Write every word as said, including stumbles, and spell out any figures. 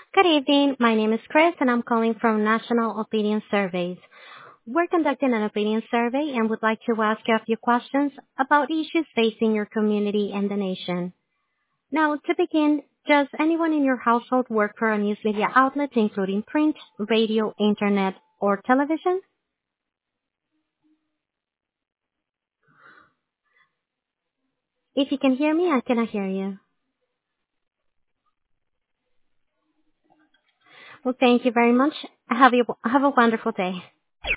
Good evening. My name is Chris, and I'm calling from National Opinion Surveys. We're conducting an opinion survey and would like to ask you a few questions about issues facing your community and the nation. Now, to begin, does anyone in your household work for a news media outlet, including print, radio, internet, or television? If you can hear me, I cannot hear you. Well, thank you very much. Have you have a wonderful day.